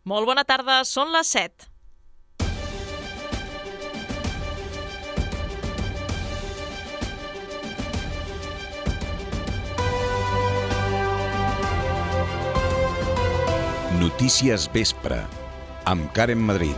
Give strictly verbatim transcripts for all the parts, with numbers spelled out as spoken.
Molt bona tarda, són les set. Notícies Vespre, amb Karen Madrid.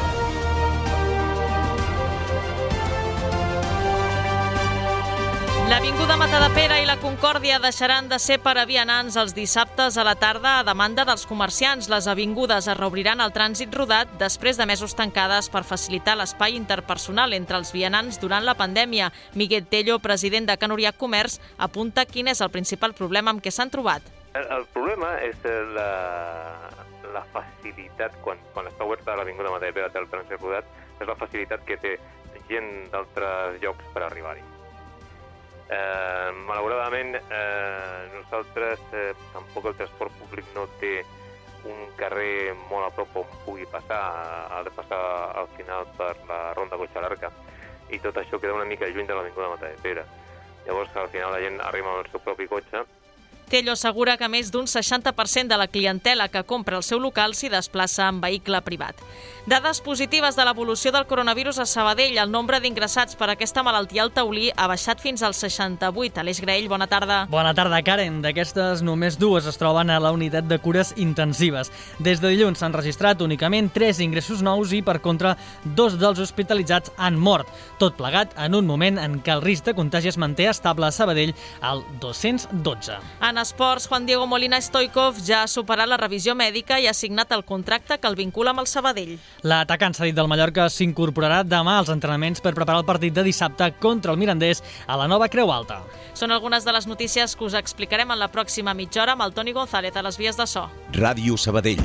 L'Avinguda Matadepera i la Concòrdia deixaran de ser per a vianants els dissabtes a la tarda a demanda dels comerciants. Les avingudes es reobriran al trànsit rodat després de mesos tancades per facilitar l'espai interpersonal entre els vianants durant la pandèmia. Miguel Tello, president de Can Oriach Comerç, apunta quin és el principal problema amb què s'han trobat. El, el problema és la, la facilitat, quan, quan està oberta l'Avinguda Matadepera del trànsit rodat, és la facilitat que té gent d'altres llocs per arribar-hi. Eh, malauradament, eh, nosaltres eh, tampoc el transport públic no té un carrer molt a prop on pugui passar, ha de passar al final per la Ronda Cotxalarca, i tot això queda una mica lluny de l'Avinguda Matadepera. Llavors, al final, la gent arriba amb el seu propi cotxe. Tello assegura que més d'un seixanta per cent de la clientela que compra el seu local s'hi desplaça en vehicle privat. Dades positives de l'evolució del coronavirus a Sabadell. El nombre d'ingressats per aquesta malaltia al taulí ha baixat fins al seixanta-vuit. Aleix Graell, bona tarda. Bona tarda, Karen. D'aquestes, només dues es troben a la unitat de cures intensives. Des de dilluns s'han registrat únicament tres ingressos nous i, per contra, dos dels hospitalitzats han mort. Tot plegat en un moment en què el risc de contagi es manté estable a Sabadell al dos-cents dotze. En esports, Juan Diego Molina Stoikov ja ha superat la revisió mèdica i ha signat el contracte que el vincula amb el Sabadell. L'atacant cedit del Mallorca s'incorporarà demà als entrenaments per preparar el partit de dissabte contra el Mirandés a la nova Creu Alta. Són algunes de les notícies que us explicarem en la pròxima mitja hora amb el Toni González a les vies de so. Ràdio Sabadell.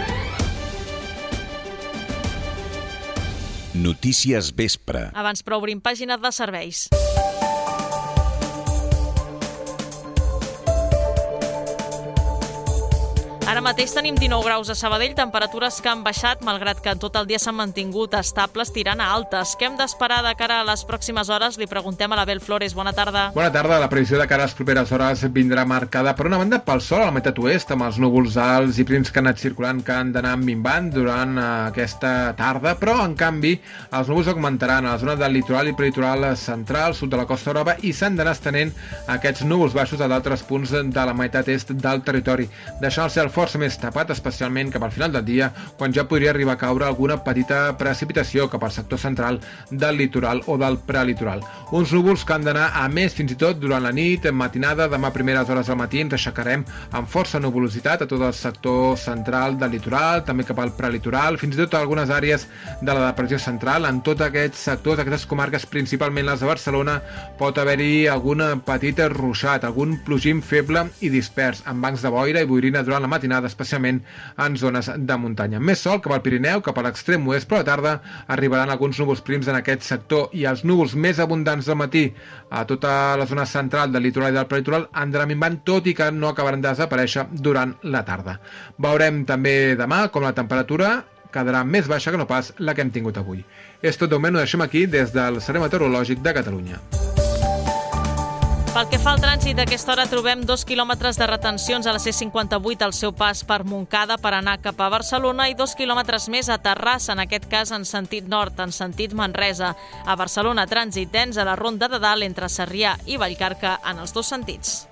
Notícies Vespre. Abans, però, obrim pàgina de serveis. Ara mateix tenim dinou graus a Sabadell, temperatures que han baixat, malgrat que tot el dia s'han mantingut estables tirant a altes. Què hem d'esperar de cara a les pròximes hores? Li preguntem a l'Abel Flores. Bona tarda. Bona tarda. La previsió de cara a les properes hores vindrà marcada per una banda pel sol a la meitat oest, amb els núvols alts i prims que han anat circulant, que han d'anar minvant durant aquesta tarda, però, en canvi, els núvols augmentaran a la zona del litoral i prelitoral central, sud de la Costa Brava, i s'han d'anar estenent aquests núvols baixos a d'altres punts de la meitat est del territori, deixant el cel força més tapat, especialment cap al final del dia, quan ja podria arribar a caure alguna petita precipitació cap al sector central del litoral o del prelitoral. Uns núvols que han d'anar a més fins i tot durant la nit, matinada, demà a primeres hores del matí ens aixecarem amb força nuvolositat a tot el sector central del litoral, també cap al prelitoral, fins i tot a algunes àrees de la depressió central. En tots aquests sectors, aquestes comarques, principalment les de Barcelona, pot haver-hi alguna petita ruixat, algun plogim feble i dispers, amb bancs de boira i boirina durant la matinada, especialment en zones de muntanya. Més sol cap al Pirineu, cap a l'extrem oest, però a la tarda arribaran alguns núvols prims en aquest sector i els núvols més abundants del matí a tota la zona central del litoral i del prelitoral han d'anar minvant, tot i que no acabaran de desaparèixer durant la tarda. Veurem també demà com la temperatura quedarà més baixa que no pas la que hem tingut avui. És tot de moment, ho deixem aquí des del Servei Meteorològic de Catalunya. Pel que fa al trànsit, a aquesta hora trobem dos quilòmetres de retencions a la C cinquanta-vuit al seu pas per Montcada per anar cap a Barcelona i dos quilòmetres més a Terrassa, en aquest cas en sentit nord, en sentit Manresa. A Barcelona, trànsit dens a la Ronda de Dalt entre Sarrià i Vallcarca en els dos sentits.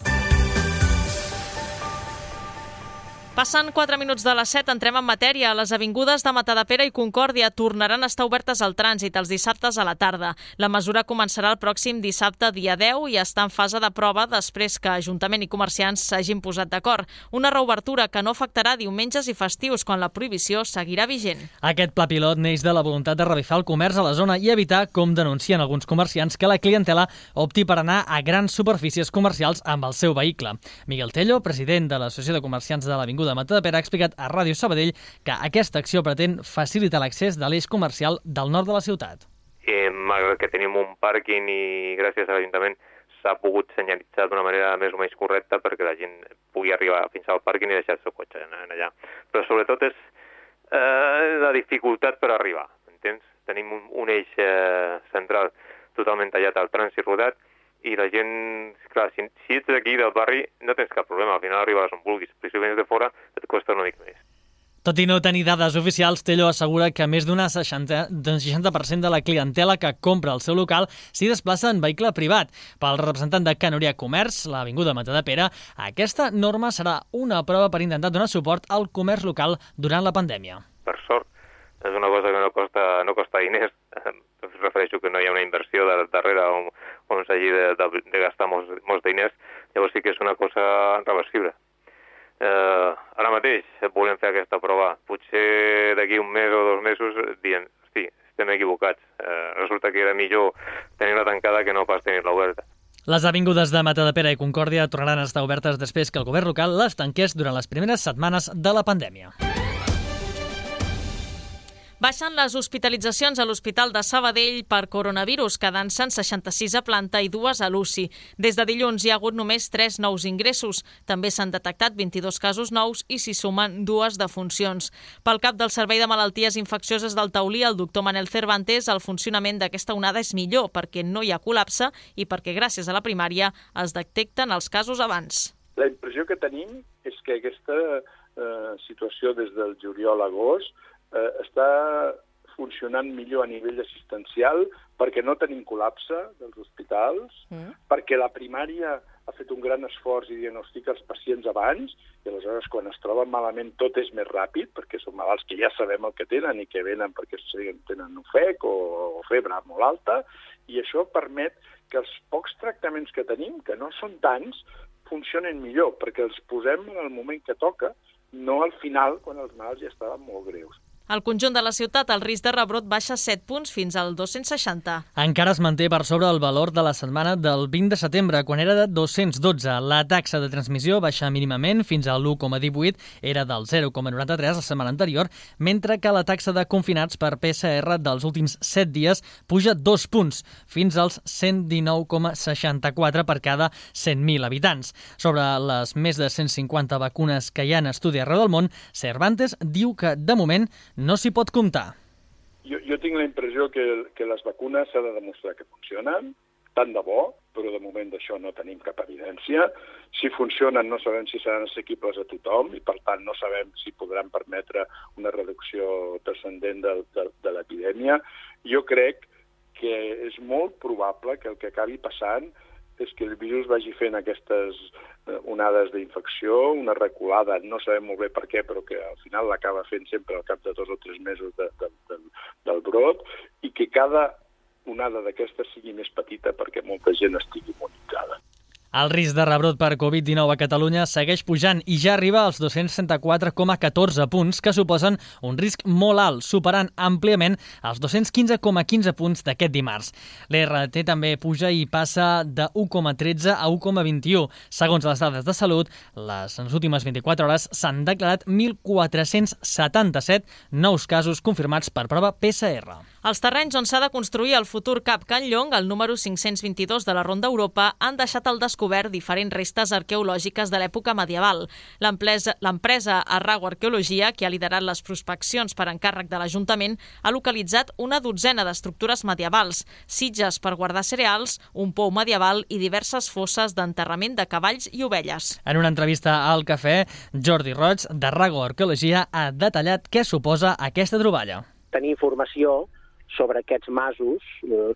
Passen quatre minuts de les set, entrem en matèria. Les avingudes de Matadepera i Concòrdia tornaran a estar obertes al trànsit els dissabtes a la tarda. La mesura començarà el pròxim dissabte, dia deu, i està en fase de prova després que Ajuntament i comerciants s'hagin posat d'acord. Una reobertura que no afectarà diumenges i festius, quan la prohibició seguirà vigent. Aquest pla pilot neix de la voluntat de revifar el comerç a la zona i evitar, com denuncien alguns comerciants, que la clientela opti per anar a grans superfícies comercials amb el seu vehicle. Miguel Tello, president de l'Associació de Comerciants de l'Avinguda de Matadepera, ha explicat a Ràdio Sabadell que aquesta acció pretén facilitar l'accés de l'eix comercial del nord de la ciutat. Eh, malgrat que tenim un pàrquing i gràcies a l'Ajuntament s'ha pogut senyalitzar d'una manera més o menys correcta perquè la gent pugui arribar fins al pàrquing i deixar el seu cotxe allà. Però sobretot és eh, la dificultat per arribar, entens? Tenim un, un eix eh, central totalment tallat al trànsit rodat i la gent, clar, si, si ets d'aquí del barri no tens cap problema, al final arribaràs on vulguis, però si vens de fora et costa una mica més. Tot i no tenir dades oficials, Tello assegura que més d'un seixanta per cent de la clientela que compra al seu local s'hi desplaça en vehicle privat. Pel representant de Can Orià Comerç, l'Avinguda Matadepera, aquesta norma serà una prova per intentar donar suport al comerç local durant la pandèmia. Per sort, és una cosa que no costa, no costa diners. Em refereixo que no hi ha una inversió de, darrere on, on s'hagi de, de, de gastar molts, molts diners, llavors sí que és una cosa reversible. Eh, ara mateix volem fer aquesta prova. Potser d'aquí un mes o dos mesos dient, hosti, estem equivocats. Eh, resulta que era millor tenir-la tancada que no pas tenir-la oberta. Les avingudes de Matadepera i Concòrdia tornaran a estar obertes després que el govern local les tanqués durant les primeres setmanes de la pandèmia. Baixen les hospitalitzacions a l'Hospital de Sabadell per coronavirus, quedant-se en seixanta-sis a planta i dues a l'U C I. Des de dilluns hi ha hagut només tres nous ingressos. També s'han detectat vint-i-dos casos nous i s'hi sumen dues defuncions. Pel cap del Servei de Malalties Infeccioses del Taulí, el doctor Manel Cervantes, el funcionament d'aquesta onada és millor perquè no hi ha col·lapse i perquè gràcies a la primària es detecten els casos abans. La impressió que tenim és que aquesta eh, situació des del juliol a agost eh, està funcionant millor a nivell assistencial perquè no tenim col·lapse dels hospitals, mm. perquè la primària ha fet un gran esforç i diagnostica els pacients abans, i aleshores quan es troben malament tot és més ràpid, perquè són malalts que ja sabem el que tenen i que venen perquè tenen ofec o, o febre molt alta, i això permet que els pocs tractaments que tenim, que no són tants, funcionen millor, perquè els posem en el moment que toca, no al final, quan els malalts ja estaven molt greus. Al conjunt de la ciutat, el risc de rebrot baixa set punts fins al dos-cents seixanta. Encara es manté per sobre el valor de la setmana del vint de setembre, quan era de dos-cents dotze. La taxa de transmissió baixa mínimament fins a l'u coma divuit, era del zero coma noranta-tres la setmana anterior, mentre que la taxa de confinats per P C R dels últims set dies puja dos punts, fins als cent dinou coma seixanta-quatre per cada cent mil habitants. Sobre les més de cent cinquanta vacunes que hi ha en estudi arreu del món, Cervantes diu que, de moment, no s'hi pot comptar. Jo, jo tinc la impressió que, que les vacunes s'ha de demostrar que funcionen, tant de bo, però de moment d'això no tenim cap evidència. Si funcionen no sabem si seran assequibles a tothom i per tant no sabem si podran permetre una reducció transcendent de, de, de l'epidèmia. Jo crec que és molt probable que el que acabi passant és que el virus vagi fent aquestes onades d'infecció, una reculada, no sabem molt bé per què, però que al final l'acaba fent sempre al cap de dos o tres mesos de, de, de, del brot, i que cada onada d'aquestes sigui més petita perquè molta gent estigui immunitzada. El risc de rebrot per covid dinou a Catalunya segueix pujant i ja arriba als dos-cents trenta-quatre coma catorze punts, que suposen un risc molt alt, superant àmpliament els dos-cents quinze coma quinze punts d'aquest dimarts. L'E R T també puja i passa de u coma tretze a u coma vint-i-u. Segons les dades de salut, les, en les últimes vint-i-quatre hores s'han declarat mil quatre-cents setanta-set nous casos confirmats per prova P C R. Els terrenys on s'ha de construir el futur Cap Can Llong, el número cinc-cents vint-i-dos de la Ronda Europa, han deixat al descobert diferents restes arqueològiques de l'època medieval. L'empresa Arrago Arqueologia, que ha liderat les prospeccions per encàrrec de l'Ajuntament, ha localitzat una dotzena d'estructures medievals, sitges per guardar cereals, un pou medieval i diverses fosses d'enterrament de cavalls i ovelles. En una entrevista al Cafè, Jordi Roig, d'Arrago Arqueologia, ha detallat què suposa aquesta troballa. Tenir informació sobre aquests masos eh,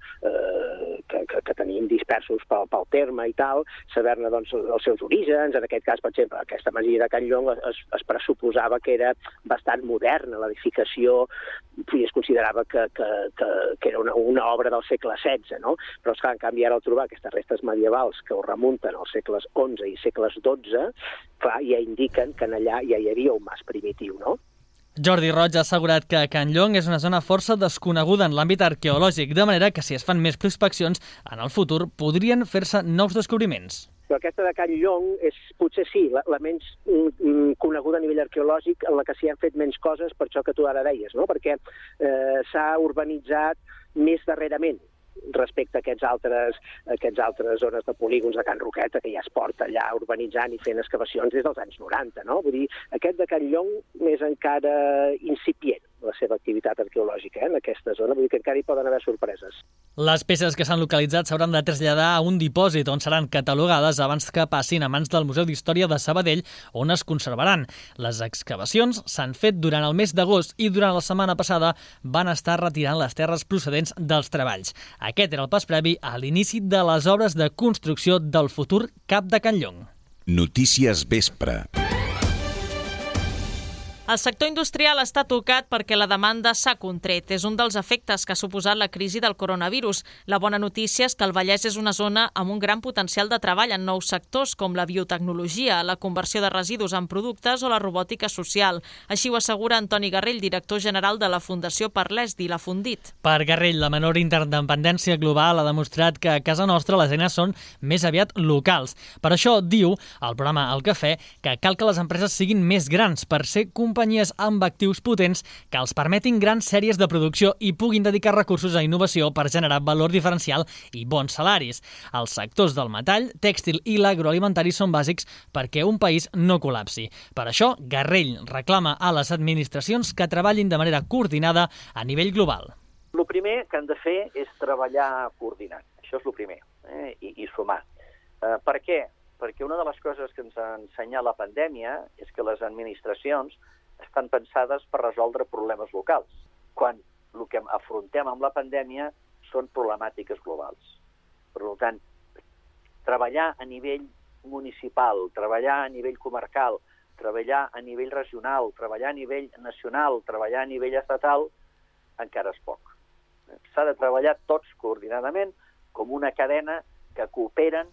que, que, que tenim dispersos pel, pel terme i tal, saber-ne doncs, els seus orígens. En aquest cas, per exemple, aquesta masia de Can Llong es, es pressuposava que era bastant moderna, l'edificació, i es considerava que, que, que, que era una, una obra del segle setze, no? Però esclar, en canvi, ara al trobar aquestes restes medievals que ho remunten als segles onze i segles dotze, clar, ja indiquen que en allà ja hi havia un mas primitiu, no? Jordi Roig ha assegurat que Can Llong és una zona força desconeguda en l'àmbit arqueològic, de manera que si es fan més prospeccions, en el futur podrien fer-se nous descobriments. Però aquesta de Can Llong és, potser sí, la, la menys mm, coneguda a nivell arqueològic, en la que s'hi han fet menys coses, per això que tu ara deies, no? Perquè eh, s'ha urbanitzat més darrerament respecte a aquests altres, aquests altres zones de polígons de Can Roqueta, que ja es porta allà urbanitzant i fent excavacions des dels anys noranta, no? Vull dir, aquest de Can Llong és encara incipient, la seva activitat arqueològica eh, en aquesta zona, vull dir que encara hi poden haver sorpreses. Les peces que s'han localitzat s'hauran de traslladar a un dipòsit on seran catalogades abans que passin a mans del Museu d'Història de Sabadell, on es conservaran. Les excavacions s'han fet durant el mes d'agost i durant la setmana passada van estar retirant les terres procedents dels treballs. Aquest era el pas previ a l'inici de les obres de construcció del futur Cap de Can Llong. Notícies Vespre. El sector industrial està tocat perquè la demanda s'ha contret. És un dels efectes que ha suposat la crisi del coronavirus. La bona notícia és que el Vallès és una zona amb un gran potencial de treball en nous sectors com la biotecnologia, la conversió de residus en productes o la robòtica social. Així ho assegura Antoni Garrell, director general de la Fundació per l'E S D I, la Fundit. Per Garrell, la menor interdependència global ha demostrat que a casa nostra les eines són més aviat locals. Per això diu al programa El Cafè que cal que les empreses siguin més grans per ser companyies amb actius potents que els permetin grans sèries de producció i puguin dedicar recursos a innovació per generar valor diferencial i bons salaris. Els sectors del metall, tèxtil i l'agroalimentari són bàsics perquè un país no col·lapsi. Per això, Garrell reclama a les administracions que treballin de manera coordinada a nivell global. El primer que han de fer és treballar coordinat. Això és el primer, eh? I, i sumar. Eh, per què? Perquè una de les coses que ens ha ensenyat la pandèmia és que les administracions estan pensades per resoldre problemes locals, quan el que afrontem amb la pandèmia són problemàtiques globals. Per tant, treballar a nivell municipal, treballar a nivell comarcal, treballar a nivell regional, treballar a nivell nacional, treballar a nivell estatal, encara és poc. S'ha de treballar tots coordinadament com una cadena que cooperen.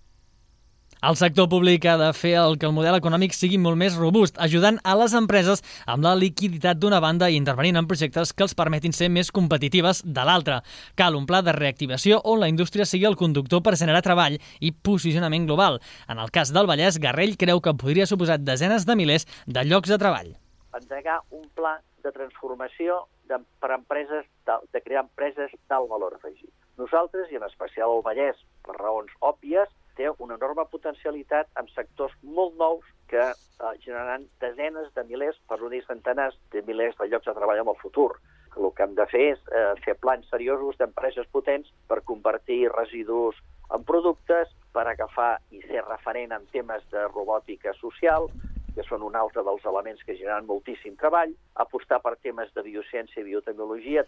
El sector públic ha de fer el que el model econòmic sigui molt més robust, ajudant a les empreses amb la liquiditat d'una banda i intervenint en projectes que els permetin ser més competitives de l'altra. Cal un pla de reactivació on la indústria sigui el conductor per generar treball i posicionament global. En el cas del Vallès, Garrell creu que podria suposar desenes de milers de llocs de treball. Endegar un pla de transformació de, per empreses, de, de crear empreses d'alt valor afegit. Nosaltres, i en especial el Vallès, per raons òbvies, té una enorme potencialitat en sectors molt nous que eh, generaran desenes de milers, per no dir centenars de milers de llocs de treball en el futur. El que hem de fer és eh, fer plans seriosos d'empreses potents per convertir residus en productes, per agafar i ser referent en temes de robòtica social, que són un altre dels elements que generen moltíssim treball, apostar per temes de biociència i biotecnologia.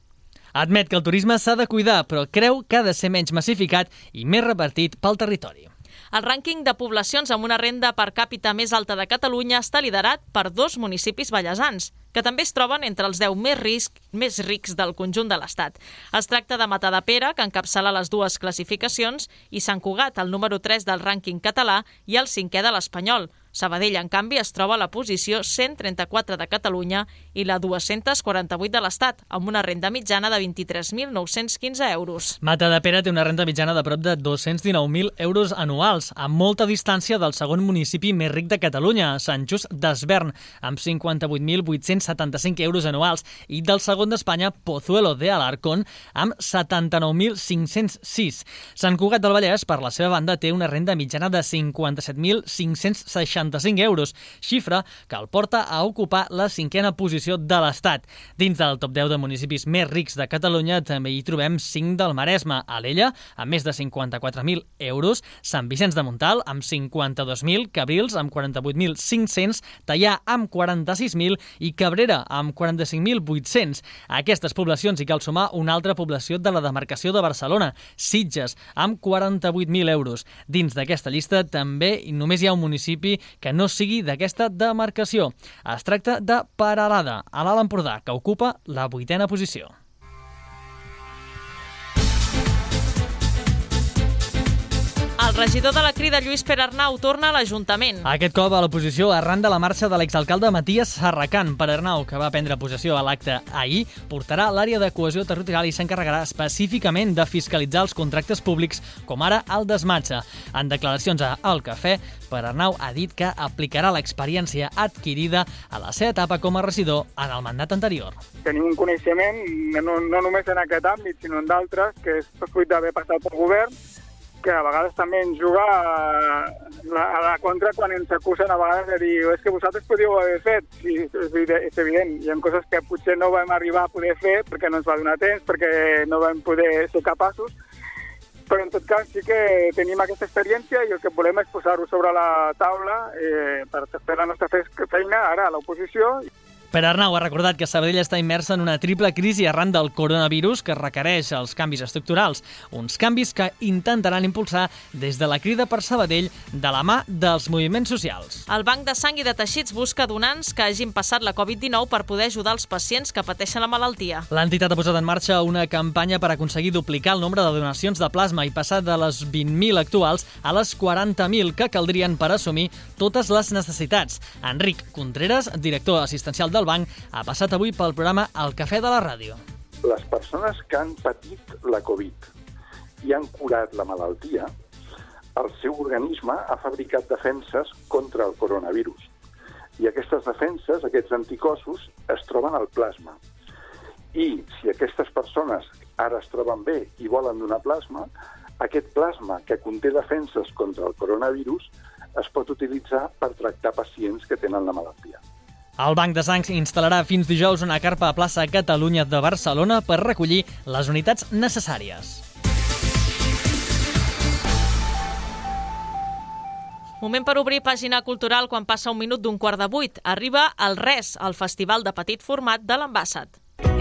Admet que el turisme s'ha de cuidar, però creu que ha de ser menys massificat i més repartit pel territori. El rànquing de poblacions amb una renda per càpita més alta de Catalunya està liderat per dos municipis vallesans, que també es troben entre els deu més, risc, més rics del conjunt de l'Estat. Es tracta de Matadepera, que encapçala les dues classificacions, i Sant Cugat, el número tres del rànquing català i el cinquè de l'espanyol. Sabadell, en canvi, es troba a la posició cent trenta-quatre de Catalunya i la dos-cents quaranta-vuit de l'Estat, amb una renda mitjana de vint-i-tres mil nou-cents quinze euros. Matadepera té una renda mitjana de prop de dos-cents dinou mil euros anuals, a molta distància del segon municipi més ric de Catalunya, Sant Just d'Esvern, amb cinquanta-vuit mil vuit-cents setanta-cinc euros anuals, i del segon d'Espanya, Pozuelo de Alarcón, amb setanta-nou mil cinc-cents sis. Sant Cugat del Vallès, per la seva banda, té una renda mitjana de cinquanta-set mil cinc-cents seixanta-cinc euros, xifra que el porta a ocupar la cinquena posició de l'Estat. Dins del top deu de municipis més rics de Catalunya també hi trobem cinc del Maresme, Alella, amb més de cinquanta-quatre mil euros, Sant Vicenç de Montalt, amb cinquanta-dos mil, Cabrils, amb quaranta-vuit mil cinc-cents, Teià, amb quaranta-sis mil i Cabrera, amb quaranta-cinc mil vuit-cents. A aquestes poblacions hi cal sumar una altra població de la demarcació de Barcelona, Sitges, amb quaranta-vuit mil euros. Dins d'aquesta llista també només hi ha un municipi que no sigui d'aquesta demarcació. Es tracta de Peralada, a l'Alt Empordà, que ocupa la vuitena posició. El regidor de la Crida, Lluís Perarnau, torna a l'Ajuntament. Aquest cop a l'oposició arran de la marxa de l'exalcalde Matías Sarracan. Perarnau, que va prendre possessió a l'acte ahir, portarà l'àrea de cohesió territorial i s'encarregarà específicament de fiscalitzar els contractes públics, com ara el desmatge. En declaracions a El Cafè, Perarnau ha dit que aplicarà l'experiència adquirida a la seva etapa com a regidor en el mandat anterior. Tenim un coneixement, no, no només en aquest àmbit, sinó en d'altres, que és fruit d'haver passat pel govern, que a vegades també ens juga a la, a la contra quan ens acusen a vegades de dir és que vosaltres podíeu haver fet. Sí, és evident, hi ha coses que potser no vam arribar a poder fer perquè no ens va donar temps, perquè no vam poder ser capaços, però en tot cas sí que tenim aquesta experiència i el que volem és posar-ho sobre la taula eh, per fer la nostra feina ara a l'oposició. Pere Arnau ha recordat que Sabadell està immersa en una triple crisi arran del coronavirus que requereix els canvis estructurals, uns canvis que intentaran impulsar des de la Crida per Sabadell de la mà dels moviments socials. El Banc de Sang i de Teixits busca donants que hagin passat la covid dinou per poder ajudar els pacients que pateixen la malaltia. L'entitat ha posat en marxa una campanya per aconseguir duplicar el nombre de donacions de plasma i passar de les vint mil actuals a les quaranta mil que caldrien per assumir totes les necessitats. Enric Contreras, director assistencial del banc, ha passat avui pel programa El Cafè de la Ràdio. Les persones que han patit la Covid i han curat la malaltia, el seu organisme ha fabricat defenses contra el coronavirus. I aquestes defenses, aquests anticossos, es troben al plasma. I si aquestes persones ara es troben bé i volen donar plasma, aquest plasma que conté defenses contra el coronavirus es pot utilitzar per tractar pacients que tenen la malaltia. El Banc de Sang instal·larà fins dijous una carpa a plaça Catalunya de Barcelona per recollir les unitats necessàries. Moment per obrir pàgina cultural quan passa un minut d'un quart de vuit. Arriba el Res, el festival de petit format de l'Ambassat.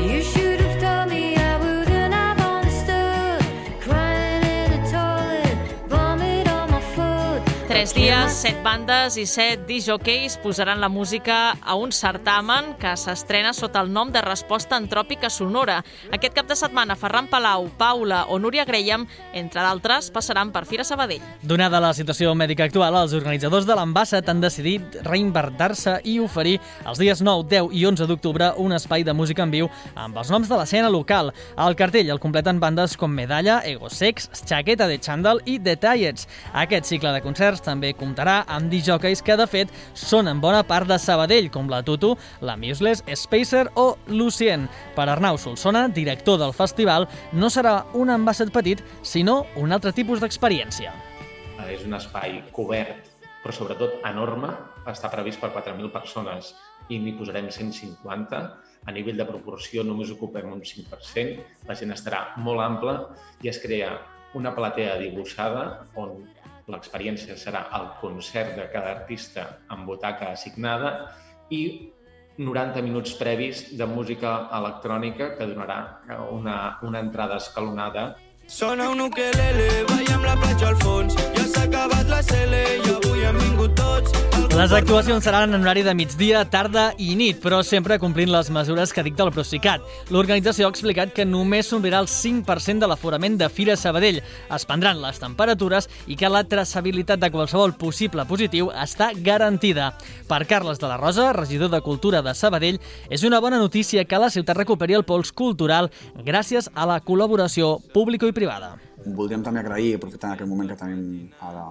Tres dies, set bandes i set disjockeys posaran la música a un certamen que s'estrena sota el nom de Resposta Antròpica Sonora. Aquest cap de setmana, Ferran Palau, Paula o Núria Graham, entre d'altres, passaran per Fira Sabadell. Donada la situació mèdica actual, els organitzadors de l'Ambassat han decidit reinventar-se i oferir els dies nou, deu i onze d'octubre un espai de música en viu amb els noms de l'escena local. El cartell el completen bandes com Medalla, Egosex, Chaqueta de Chandal i Detallets. Aquest cicle de concerts també comptarà amb disjockeys que, de fet, són en bona part de Sabadell, com la Tutu, la Museless, Spacer o Lucien. Per Arnau Solsona, director del festival, no serà un Ambassat petit, sinó un altre tipus d'experiència. És un espai cobert, però sobretot enorme. Està previst per quatre mil persones i n'hi posarem cent cinquanta. A nivell de proporció només ocupem un cinc per cent. La gent estarà molt ampla i es crea una platea dibuixada on l'experiència serà el concert de cada artista amb butaca assignada i noranta minuts previs de música electrònica que donarà una, una entrada escalonada. Sona un ukelele, balla amb la platja al fons, ja s'ha acabat la cele i avui hem vingut tots. Les actuacions seran en horari de migdia, tarda i nit, però sempre complint les mesures que dicta el Procicat. L'organització ha explicat que només s'omplirà el cinc per cent de l'aforament de Fira Sabadell, es prendran les temperatures i que la traçabilitat de qualsevol possible positiu està garantida. Per Carles de la Rosa, regidor de Cultura de Sabadell, és una bona notícia que la ciutat recuperi el pols cultural gràcies a la col·laboració pública i privada. Voldríem també agrair, aprofitant aquest moment que tenim ara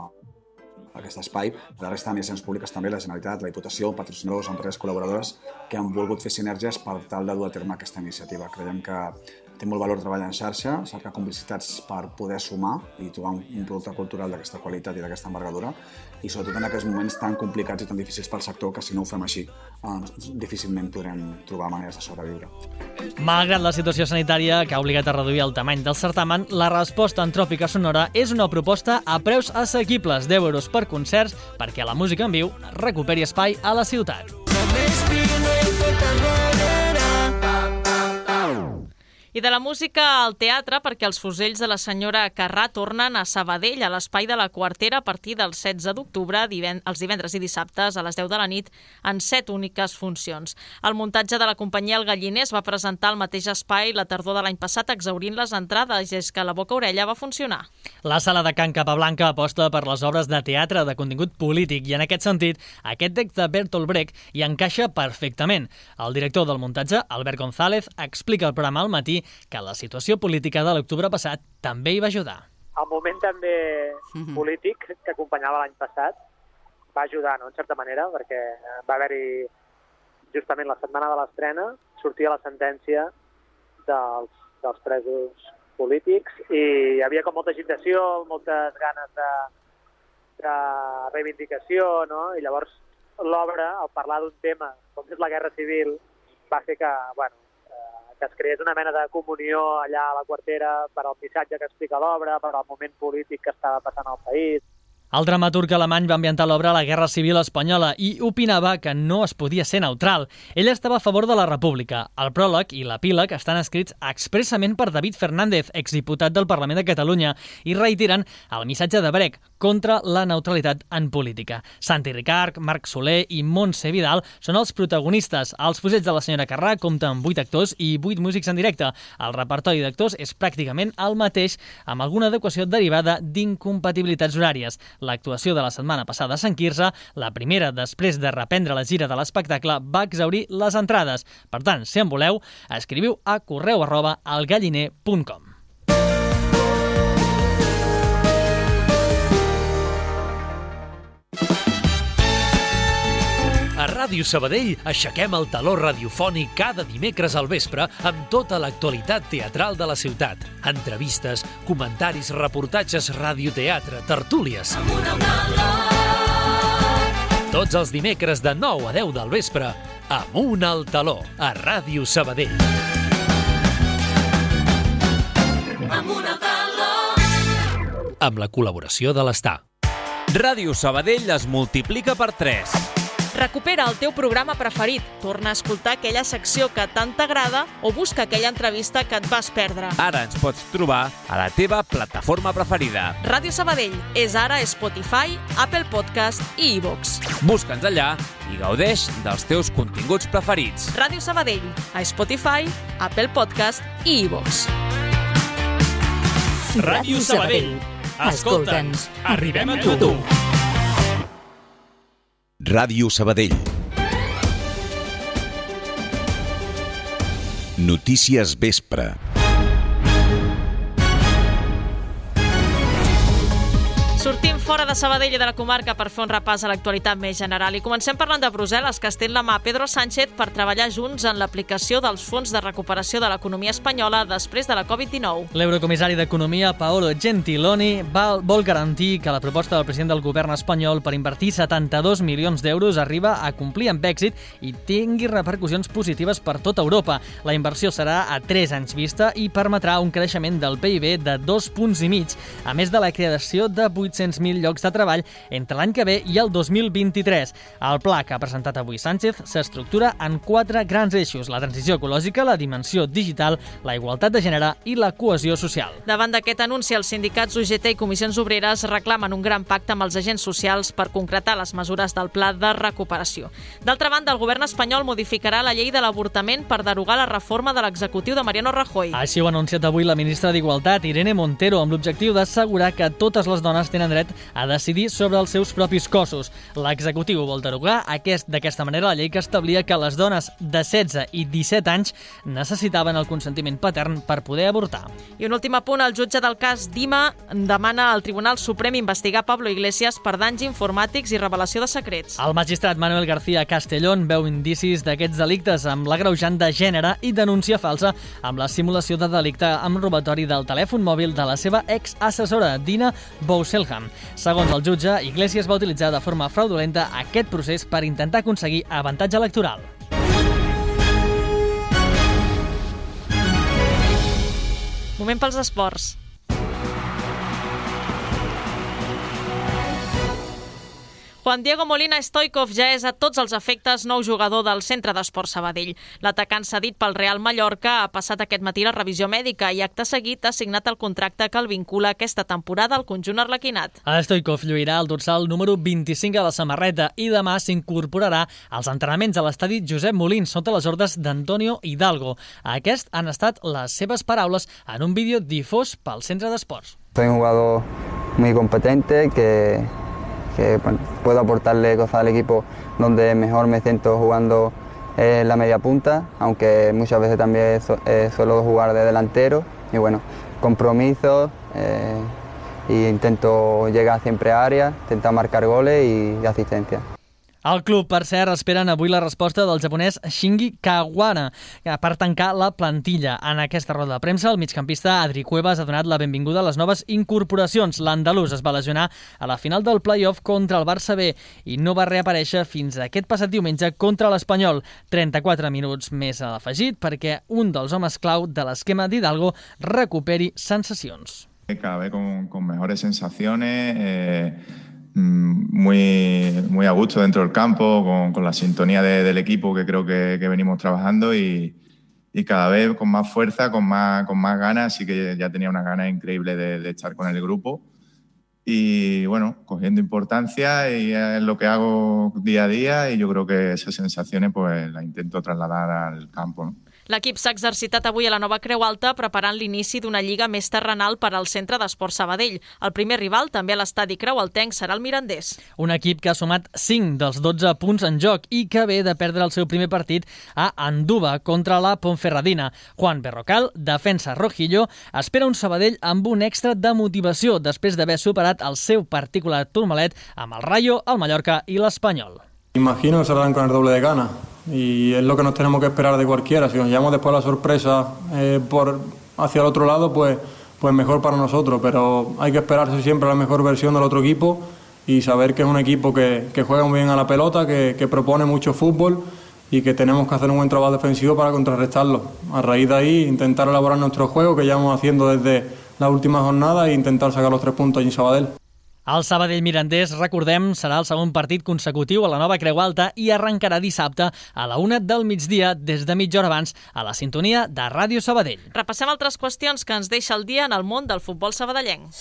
aquest espai, de la resta d'administracions públiques també, la Generalitat, la Diputació, patrocinadors, empreses col·laboradores que han volgut fer sinergies per tal de dur a terme aquesta iniciativa. Creiem que té molt valor treballar en xarxa, cercar complicitats per poder sumar i trobar un, un producte cultural d'aquesta qualitat i d'aquesta envergadura i sobretot en aquests moments tan complicats i tan difícils pel sector que si no ho fem així eh, difícilment podrem trobar maneres de sobreviure. Malgrat la situació sanitària que ha obligat a reduir el tamany del certamen, la Resposta Antròpica Sonora és una proposta a preus assequibles, deu euros per concerts, perquè la música en viu recuperi espai a la ciutat. I de la música al teatre, perquè els fusells de la senyora Carrà tornen a Sabadell, a l'Espai de la Quartera, a partir del setze d'octubre, diven els divendres i dissabtes a les deu de la nit, en set úniques funcions. El muntatge de la companyia El Galliner es va presentar al mateix espai la tardor de l'any passat, exhaurint les entrades, i és que la boca-orella va funcionar. La sala de Can Capablanca aposta per les obres de teatre de contingut polític i, en aquest sentit, aquest text de Bertolt Brecht hi encaixa perfectament. El director del muntatge, Albert González, explica al programa Al matí que la situació política de l'octubre passat també hi va ajudar. El moment també polític que acompanyava l'any passat va ajudar, no?, en certa manera, perquè va haver-hi justament la setmana de l'estrena, sortia la sentència dels, dels presos polítics, i hi havia com molta agitació, moltes ganes de, de reivindicació, no? I llavors l'obra, al parlar d'un tema com és la Guerra Civil, va fer que, bueno, eh, que es creés una mena de comunió allà a la quartera per al missatge que explica l'obra, per al moment polític que estava passant al país. El dramaturg alemany va ambientar l'obra a la Guerra Civil espanyola i opinava que no es podia ser neutral. Ell estava a favor de la República. El pròleg i l'epíleg estan escrits expressament per David Fernández, exdiputat del Parlament de Catalunya, i reiteren el missatge de Brecht contra la neutralitat en política. Santi Ricart, Marc Soler i Montse Vidal són els protagonistes. Els fusells de la senyora Carrà compta amb vuit actors i vuit músics en directe. El repertori d'actors és pràcticament el mateix, amb alguna adequació derivada d'incompatibilitats horàries. L'actuació de la setmana passada a Sant Quirze, la primera després de reprendre la gira de l'espectacle, va exhaurir les entrades. Per tant, si en voleu, escriviu a correu arroba elgalliner punt com. A Ràdio Sabadell aixequem el taló radiofònic cada dimecres al vespre amb tota l'actualitat teatral de la ciutat. Entrevistes, comentaris, reportatges, radioteatre, tertúlies. Tots els dimecres de nou a deu del vespre, Amunt al taló, a Ràdio Sabadell. Amunt al taló. Amb la col·laboració de l'Estar. Ràdio Sabadell es multiplica per tres. Recupera el teu programa preferit, torna a escoltar aquella secció que tant t'agrada o busca aquella entrevista que et vas perdre. Ara ens pots trobar a la teva plataforma preferida. Ràdio Sabadell és ara a Spotify, Apple Podcast i iVoox. Busca'ns allà i gaudeix dels teus continguts preferits. Ràdio Sabadell, a Spotify, Apple Podcast i iVoox. Ràdio Sabadell. Escolta'ns, arribem a tu. Ràdio Sabadell. Notícies vespre. Sortim fora de Sabadell i de la comarca per fer un repàs a l'actualitat més general i comencem parlant de Brussel·les, que estén la mà a Pedro Sánchez per treballar junts en l'aplicació dels fons de recuperació de l'economia espanyola després de la covid dinou. L'eurocomissari d'Economia, Paolo Gentiloni, vol garantir que la proposta del president del govern espanyol per invertir setanta-dos milions d'euros arriba a complir amb èxit i tingui repercussions positives per tota Europa. La inversió serà a tres anys vista i permetrà un creixement del P I B de dos punts i mig, a més de la creació de vuit-cents mil llocs de treball entre l'any que ve i el dos mil vint-i-tres. El pla que ha presentat avui Sánchez s'estructura en quatre grans eixos: la transició ecològica, la dimensió digital, la igualtat de gènere i la cohesió social. Davant d'aquest anunci, els sindicats U G T i Comissions Obreres reclamen un gran pacte amb els agents socials per concretar les mesures del pla de recuperació. D'altra banda, el govern espanyol modificarà la llei de l'avortament per derogar la reforma de l'executiu de Mariano Rajoy. Així ho ha anunciat avui la ministra d'Igualtat, Irene Montero, amb l'objectiu d'assegurar que totes les dones tenen dret a decidir sobre els seus propis cossos. L'executiu vol derogar aquest, d'aquesta manera la llei que establia que les dones de setze i disset anys necessitaven el consentiment patern per poder avortar. I un últim apunt, el jutge del cas Dima demana al Tribunal Suprem investigar Pablo Iglesias per danys informàtics i revelació de secrets. El magistrat Manuel García Castellón veu indicis d'aquests delictes amb l'agreujant de gènere i denúncia falsa amb la simulació de delicte amb robatori del telèfon mòbil de la seva ex-assessora, Dina Bousselham. Segons el jutge, Iglesias va utilitzar de forma fraudulenta aquest procés per intentar aconseguir avantatge electoral. Moment pels esports. Juan Diego Molina Stoikov ja és a tots els efectes nou jugador del Centre d'Esports Sabadell. L'atacant cedit pel Real Mallorca ha passat aquest matí la revisió mèdica i acte seguit ha signat el contracte que el vincula aquesta temporada al conjunt arlequinat. Stoikov lluirà el dorsal número vint-i-cinc a la samarreta i demà s'incorporarà als entrenaments a l'estadi Josep Molins sota les ordres d'Antonio Hidalgo. Aquest han estat les seves paraules en un vídeo difós pel Centre d'Esports. Soy un jugador muy competente que que bueno, puedo aportarle cosas al equipo donde mejor me siento jugando en la media punta, aunque muchas veces también su, eh, suelo jugar de delantero y bueno, compromisos eh, e intento llegar siempre a área, intentar marcar goles y, y asistencia. El club, per cert, esperen avui la resposta del japonès Shinji Kawara per tancar la plantilla. En aquesta roda de premsa, el migcampista Adri Cuevas ha donat la benvinguda a les noves incorporacions. L'andalús es va lesionar a la final del play-off contra el Barça B i no va reaparèixer fins a aquest passat diumenge contra l'Espanyol. trenta-quatre minuts més a l'afegit perquè un dels homes clau de l'esquema d'Hidalgo recuperi sensacions. Cada vez con, con mejores sensaciones... Eh... Muy, muy a gusto dentro del campo, con, con la sintonía de, del equipo que creo que, que venimos trabajando y, y cada vez con más fuerza, con más, con más ganas, así que ya tenía una ganas increíble de, de estar con el grupo y bueno, cogiendo importancia y es lo que hago día a día y yo creo que esas sensaciones pues las intento trasladar al campo, ¿no? L'equip s'ha exercitat avui a la nova Creu Alta preparant l'inici d'una lliga més terrenal per al Centre d'Esports Sabadell. El primer rival, també a l'estadi creualtenc, serà el Mirandés. Un equip que ha sumat cinc dels dotze punts en joc i que ve de perdre el seu primer partit a Anduba contra la Ponferradina. Juan Berrocal, defensa rojillo, espera un Sabadell amb un extra de motivació després d'haver superat el seu particular turmalet amb el Rayo, el Mallorca i l'Espanyol. Imagino que saldrán con el doble de ganas y es lo que nos tenemos que esperar de cualquiera. Si nos llevamos después la sorpresa eh, por hacia el otro lado, pues, pues mejor para nosotros, pero hay que esperarse siempre a la mejor versión del otro equipo y saber que es un equipo que, que juega muy bien a la pelota, que, que propone mucho fútbol y que tenemos que hacer un buen trabajo defensivo para contrarrestarlo. A raíz de ahí, intentar elaborar nuestro juego que llevamos haciendo desde la última jornada e intentar sacar los tres puntos allí en Sabadell. El Sabadell Mirandés, recordem, serà el segon partit consecutiu a la nova Creu Alta i arrencarà dissabte a la una del migdia des de mitja hora abans a la sintonia de Ràdio Sabadell. Repassem altres qüestions que ens deixa el dia en el món del futbol sabadellenc.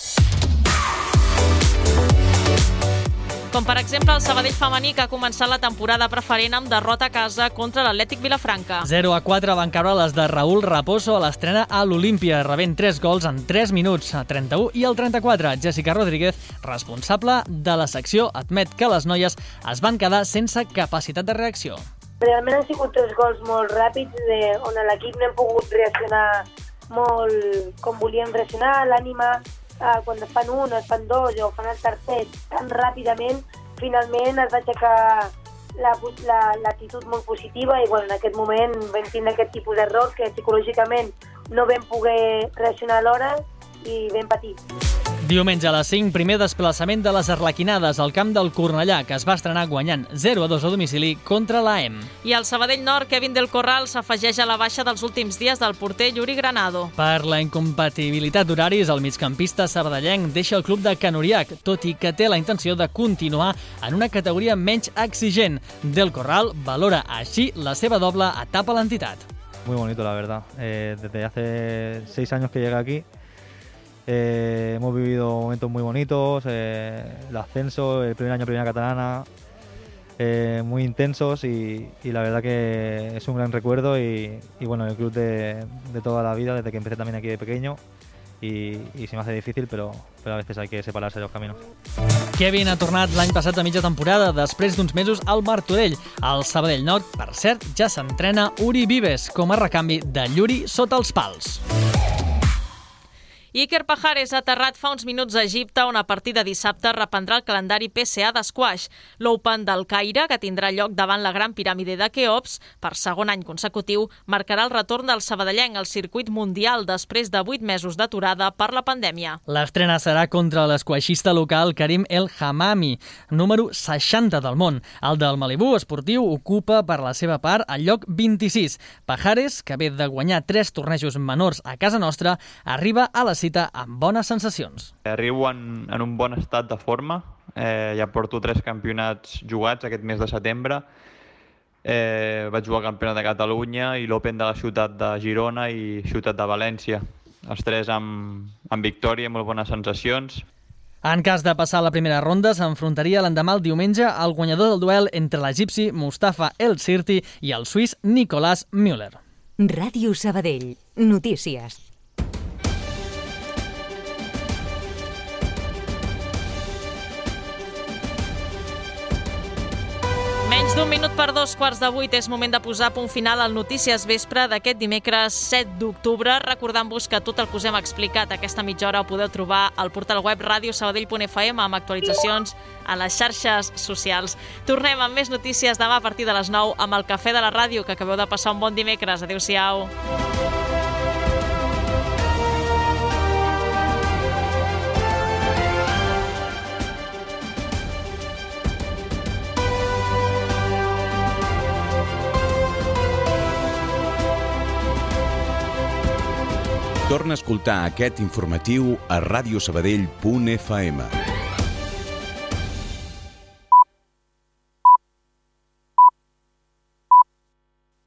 Com per exemple el Sabadell femení que ha començat la temporada preferent amb derrota a casa contra l'Atlètic Vilafranca. zero a quatre van caure les de Raúl Raposo a l'estrena a l'Olímpia, rebent tres gols en tres minuts, a trenta-u i al trenta-quatre. Jessica Rodríguez, responsable de la secció, admet que les noies es van quedar sense capacitat de reacció. Realment han sigut tres gols molt ràpids de, on l'equip no hem pogut reaccionar molt com volíem reaccionar, l'ànima Uh, quan es fan un, es fan dos o fan el tercer tan ràpidament, finalment es va aixecar l'actitud la, molt positiva i bueno, en aquest moment vam tindre aquest tipus d'error que psicològicament no vam poder reaccionar a l'hora i vam patir. Diumenge a les cinc, primer desplaçament de les Arlequinades al camp del Cornellà, que es va estrenar guanyant zero a dos a domicili contra l'A E M. I al Sabadell Nord, Kevin del Corral s'afegeix a la baixa dels últims dies del porter Yuri Granado. Per la incompatibilitat d'horaris, el migcampista sabadellenc deixa el club de Canuriac, tot i que té la intenció de continuar en una categoria menys exigent. Del Corral valora així la seva doble etapa a l'entitat. Muy bonito, la verdad. Eh, desde hace seis años que llegué aquí, Eh, hemos vivido momentos muy bonitos, eh, el ascenso, el primer año primera catalana, eh, muy intensos y, y la verdad que es un gran recuerdo y, y bueno, el club de, de toda la vida, desde que empecé también aquí de pequeño y, y se me hace difícil, pero, pero a veces hay que separarse de los caminos. Kevin ha tornat l'any passat a mitja temporada, després d'uns mesos al Martorell. Al Sabadell Nord, per cert, ja s'entrena Uri Vives com a recanvi de Lluri sota els pals. Iker Pajares ha aterrat fa uns minuts a Egipte, on a partir de dissabte reprendrà el calendari P C A d'esquaix. L'Open del Caire, que tindrà lloc davant la Gran Piràmide de Keops, per segon any consecutiu, marcarà el retorn del sabadellenc al circuit mundial després de vuit mesos d'aturada per la pandèmia. L'estrena serà contra l'esquaixista local Karim El Hamami, número seixanta del món. El del Malibú esportiu ocupa per la seva part el lloc vint-i-sis. Pajares, que ve de guanyar tres tornejos menors a casa nostra, arriba a la cita amb bones sensacions. Arribo en, en un bon estat de forma, eh, ja porto tres campionats jugats aquest mes de setembre, eh, vaig jugar al Campionat de Catalunya i l'Open de la ciutat de Girona i ciutat de València, els tres amb, amb victòria i molt bones sensacions. En cas de passar la primera ronda, s'enfrontaria l'endemà el diumenge al guanyador del duel entre l'egipci Mustafa El Sirti i el suís Nicolás Müller. Ràdio Sabadell. Notícies. d'un minut per dos quarts de vuit és moment de posar punt final al Notícies Vespre d'aquest dimecres set d'octubre, recordant-vos que tot el que us hem explicat aquesta mitja hora ho podeu trobar al portal web radio sabadell punt f m amb actualitzacions a les xarxes socials. Tornem amb més notícies demà a partir de les nou amb el Cafè de la Ràdio, que acabeu de passar un bon dimecres. Adéu-siau. Torna a escoltar aquest informatiu a radio sabadell punt f m.